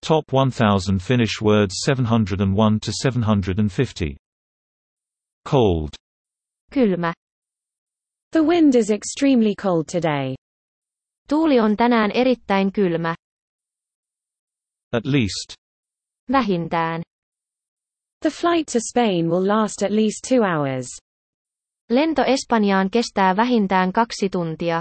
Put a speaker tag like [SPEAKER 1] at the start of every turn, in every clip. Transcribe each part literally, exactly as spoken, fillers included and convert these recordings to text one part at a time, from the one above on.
[SPEAKER 1] Top one thousand Finnish words seven hundred one to seven hundred fifty. Cold.
[SPEAKER 2] Kylmä.
[SPEAKER 3] The wind is extremely cold today.
[SPEAKER 2] Tuuli on tänään erittäin kylmä.
[SPEAKER 1] At least.
[SPEAKER 2] Vähintään.
[SPEAKER 3] The flight to Spain will last at least two hours.
[SPEAKER 2] Lento Espanjaan kestää vähintään kaksi tuntia.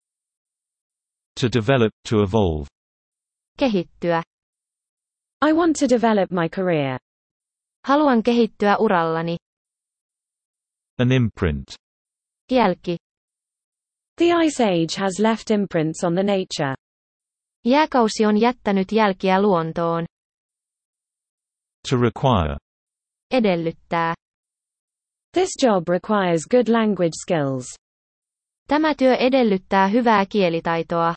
[SPEAKER 1] To develop, to evolve.
[SPEAKER 2] Kehittyä.
[SPEAKER 3] I want to develop my career.
[SPEAKER 2] Haluan kehittyä urallani.
[SPEAKER 1] An imprint.
[SPEAKER 2] Jälki.
[SPEAKER 3] The Ice Age has left imprints on the nature.
[SPEAKER 2] Jääkausi on jättänyt jälkiä luontoon.
[SPEAKER 1] To require.
[SPEAKER 2] Edellyttää.
[SPEAKER 3] This job requires good language skills.
[SPEAKER 2] Tämä työ edellyttää hyvää kielitaitoa.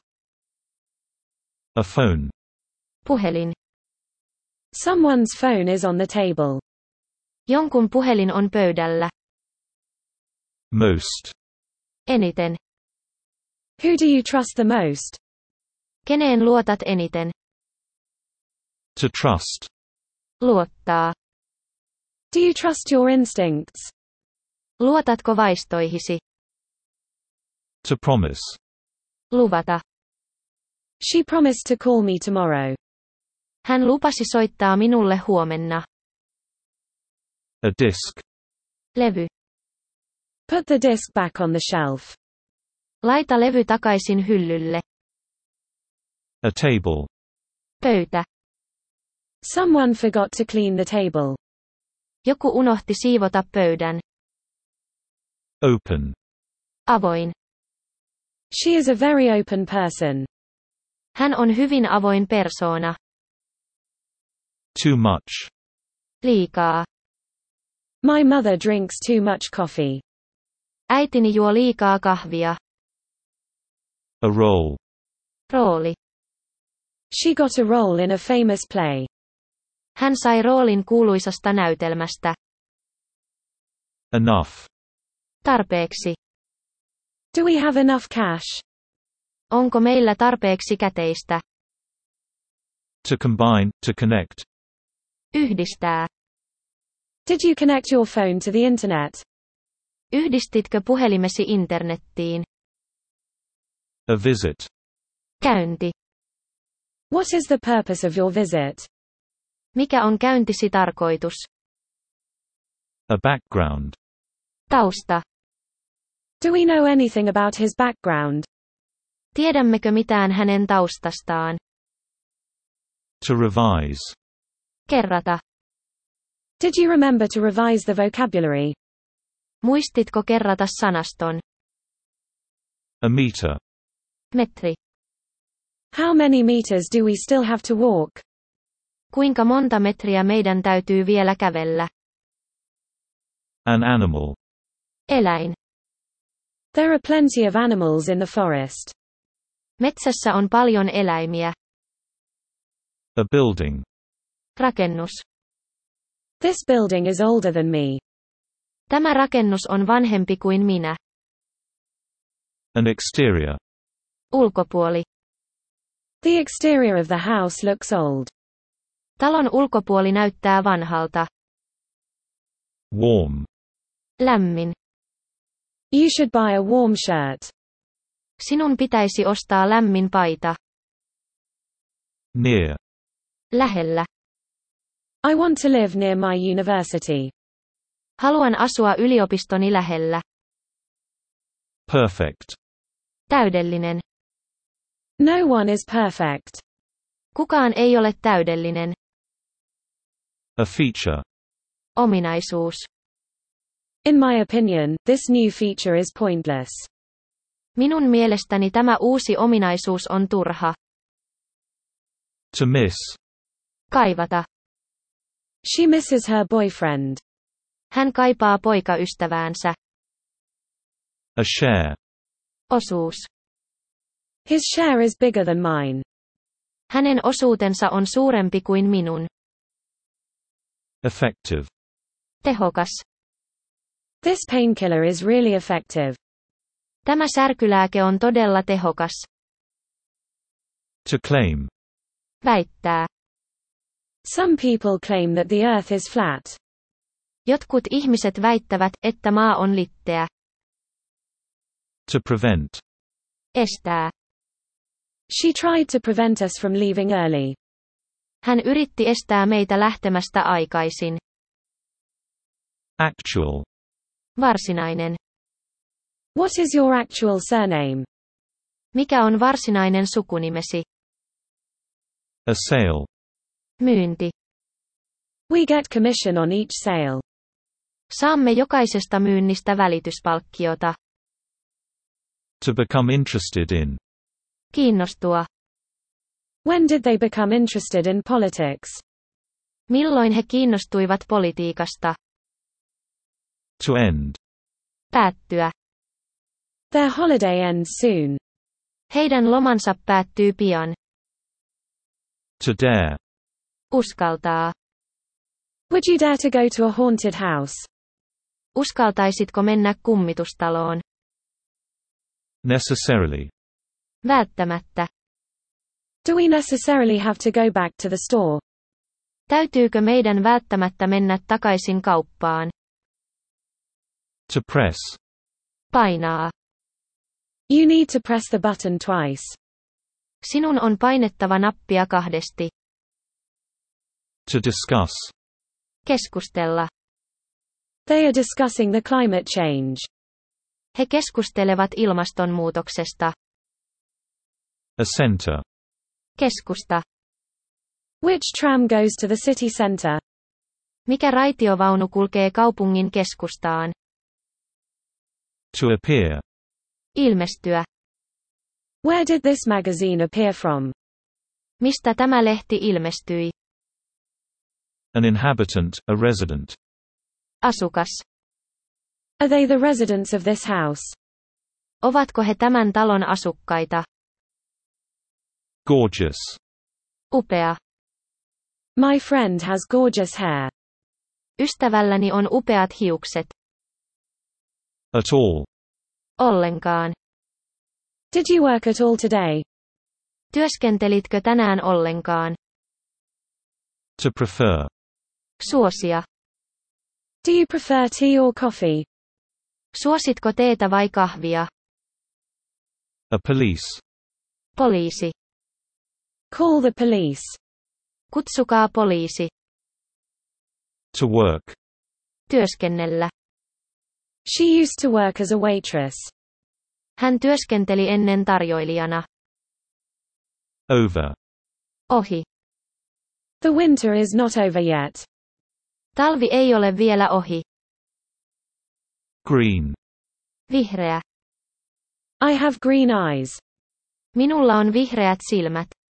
[SPEAKER 1] A phone.
[SPEAKER 2] Puhelin.
[SPEAKER 3] Someone's phone is on the table.
[SPEAKER 2] Jonkun puhelin on pöydällä.
[SPEAKER 1] Most.
[SPEAKER 2] Eniten.
[SPEAKER 3] Who do you trust the most?
[SPEAKER 2] Keneen luotat eniten?
[SPEAKER 1] To trust.
[SPEAKER 2] Luottaa.
[SPEAKER 3] Do you trust your instincts?
[SPEAKER 2] Luotatko vaistoihisi?
[SPEAKER 1] To promise.
[SPEAKER 2] Luvata.
[SPEAKER 3] She promised to call me tomorrow.
[SPEAKER 2] Hän lupasi soittaa minulle huomenna.
[SPEAKER 1] A disc.
[SPEAKER 2] Levy.
[SPEAKER 3] Put the disc back on the shelf.
[SPEAKER 2] Laita levy takaisin hyllylle.
[SPEAKER 1] A table.
[SPEAKER 2] Pöytä.
[SPEAKER 3] Someone forgot to clean the table.
[SPEAKER 2] Joku unohti siivota pöydän.
[SPEAKER 1] Open.
[SPEAKER 2] Avoin.
[SPEAKER 3] She is a very open person.
[SPEAKER 2] Hän on hyvin avoin persoona.
[SPEAKER 1] Too much.
[SPEAKER 2] Liikaa.
[SPEAKER 3] My mother drinks too much coffee.
[SPEAKER 2] Äitini juo liikaa kahvia.
[SPEAKER 1] A role.
[SPEAKER 2] Rooli.
[SPEAKER 3] She got a role in a famous play.
[SPEAKER 2] Hän sai roolin kuuluisasta näytelmästä.
[SPEAKER 1] Enough.
[SPEAKER 2] Tarpeeksi.
[SPEAKER 3] Do we have enough cash?
[SPEAKER 2] Onko meillä tarpeeksi käteistä?
[SPEAKER 1] To combine, to connect.
[SPEAKER 2] Yhdistää.
[SPEAKER 3] Did you connect your phone to the internet?
[SPEAKER 2] Yhdistitkö puhelimesi internettiin?
[SPEAKER 1] A visit.
[SPEAKER 2] Käynti.
[SPEAKER 3] What is the purpose of your visit?
[SPEAKER 2] Mikä on käyntisi tarkoitus?
[SPEAKER 1] A background.
[SPEAKER 2] Tausta.
[SPEAKER 3] Do we know anything about his background?
[SPEAKER 2] Tiedämmekö mitään hänen taustastaan?
[SPEAKER 1] To revise.
[SPEAKER 2] Kerrata.
[SPEAKER 3] Did you remember to revise the vocabulary?
[SPEAKER 2] Muistitko kerrata sanaston?
[SPEAKER 1] A meter.
[SPEAKER 2] Metri.
[SPEAKER 3] How many meters do we still have to walk?
[SPEAKER 2] Kuinka monta metriä meidän täytyy vielä kävellä?
[SPEAKER 1] An animal.
[SPEAKER 2] Eläin.
[SPEAKER 3] There are plenty of animals in the forest.
[SPEAKER 2] Metsässä on paljon eläimiä.
[SPEAKER 1] A building.
[SPEAKER 2] Rakennus.
[SPEAKER 3] This building is older than me.
[SPEAKER 2] Tämä rakennus on vanhempi kuin minä.
[SPEAKER 1] An exterior.
[SPEAKER 2] Ulkopuoli.
[SPEAKER 3] The exterior of the house looks old.
[SPEAKER 2] Talon ulkopuoli näyttää vanhalta.
[SPEAKER 1] Warm.
[SPEAKER 2] Lämmin.
[SPEAKER 3] You should buy a warm shirt.
[SPEAKER 2] Sinun pitäisi ostaa lämmin paita.
[SPEAKER 1] Near.
[SPEAKER 2] Lähellä.
[SPEAKER 3] I want to live near my university.
[SPEAKER 2] Haluan asua yliopistoni lähellä.
[SPEAKER 1] Perfect.
[SPEAKER 2] Täydellinen.
[SPEAKER 3] No one is perfect.
[SPEAKER 2] Kukaan ei ole täydellinen.
[SPEAKER 1] A feature.
[SPEAKER 2] Ominaisuus.
[SPEAKER 3] In my opinion, this new feature is pointless.
[SPEAKER 2] Minun mielestäni tämä uusi ominaisuus on turha.
[SPEAKER 1] To miss.
[SPEAKER 2] Kaivata.
[SPEAKER 3] She misses her boyfriend.
[SPEAKER 2] Hän kaipaa poikaystäväänsä.
[SPEAKER 1] A share.
[SPEAKER 2] Osuus.
[SPEAKER 3] His share is bigger than mine.
[SPEAKER 2] Hänen osuutensa on suurempi kuin minun.
[SPEAKER 1] Effective.
[SPEAKER 2] Tehokas.
[SPEAKER 3] This painkiller is really effective.
[SPEAKER 2] Tämä särkylääke on todella tehokas.
[SPEAKER 1] To claim.
[SPEAKER 2] Väittää.
[SPEAKER 3] Some people claim that the earth is flat.
[SPEAKER 2] Jotkut ihmiset väittävät, että maa on litteä.
[SPEAKER 1] To prevent.
[SPEAKER 2] Estää.
[SPEAKER 3] She tried to prevent us from leaving early.
[SPEAKER 2] Hän yritti estää meitä lähtemästä aikaisin.
[SPEAKER 1] Actual.
[SPEAKER 2] Varsinainen.
[SPEAKER 3] What is your actual surname?
[SPEAKER 2] Mikä on varsinainen sukunimesi?
[SPEAKER 1] A sale.
[SPEAKER 2] Myynti.
[SPEAKER 3] We get commission on each sale.
[SPEAKER 2] Saamme jokaisesta myynnistä välityspalkkiota.
[SPEAKER 1] To become interested in.
[SPEAKER 2] Kiinnostua.
[SPEAKER 3] When did they become interested in politics?
[SPEAKER 2] Milloin he kiinnostuivat politiikasta?
[SPEAKER 1] To end.
[SPEAKER 2] Päättyä.
[SPEAKER 3] Their holiday ends soon.
[SPEAKER 2] Heidän lomansa päättyy pian.
[SPEAKER 1] To dare.
[SPEAKER 2] Uskaltaa.
[SPEAKER 3] Would you dare to go to a haunted house?
[SPEAKER 2] Uskaltaisitko mennä kummitustaloon?
[SPEAKER 1] Necessarily.
[SPEAKER 2] Välttämättä.
[SPEAKER 3] Do we necessarily have to go back to the store?
[SPEAKER 2] Täytyykö meidän välttämättä mennä takaisin kauppaan?
[SPEAKER 1] To press.
[SPEAKER 2] Painaa.
[SPEAKER 3] You need to press the button twice.
[SPEAKER 2] Sinun on painettava nappia kahdesti.
[SPEAKER 1] To discuss.
[SPEAKER 2] Keskustella.
[SPEAKER 3] They are discussing the climate change.
[SPEAKER 2] He keskustelevat ilmastonmuutoksesta.
[SPEAKER 1] A center.
[SPEAKER 2] Keskusta.
[SPEAKER 3] Which tram goes to the city center?
[SPEAKER 2] Mikä raitiovaunu kulkee kaupungin keskustaan?
[SPEAKER 1] To appear.
[SPEAKER 2] Ilmestyä.
[SPEAKER 3] Where did this magazine appear from?
[SPEAKER 2] Mistä tämä lehti ilmestyi?
[SPEAKER 1] An inhabitant, a resident.
[SPEAKER 2] Asukas.
[SPEAKER 3] Are they the residents of this house?
[SPEAKER 2] Ovatko he tämän talon asukkaita?
[SPEAKER 1] Gorgeous.
[SPEAKER 2] Upea.
[SPEAKER 3] My friend has gorgeous hair.
[SPEAKER 2] Ystävälläni on upeat hiukset.
[SPEAKER 1] At all.
[SPEAKER 2] Ollenkaan.
[SPEAKER 3] Did you work at all today?
[SPEAKER 2] Työskentelitkö tänään ollenkaan?
[SPEAKER 1] To prefer.
[SPEAKER 2] Suosia.
[SPEAKER 3] Do you prefer tea or coffee?
[SPEAKER 2] Suositko teetä vai kahvia?
[SPEAKER 1] A police.
[SPEAKER 2] Poliisi.
[SPEAKER 3] Call the police.
[SPEAKER 2] Kutsukaa poliisi.
[SPEAKER 1] To work.
[SPEAKER 2] Työskennellä.
[SPEAKER 3] She used to work as a waitress.
[SPEAKER 2] Hän työskenteli ennen tarjoilijana.
[SPEAKER 1] Over.
[SPEAKER 2] Ohi.
[SPEAKER 3] The winter is not over yet.
[SPEAKER 2] Talvi ei ole vielä ohi.
[SPEAKER 1] Green.
[SPEAKER 2] Vihreä.
[SPEAKER 3] I have green eyes.
[SPEAKER 2] Minulla on vihreät silmät.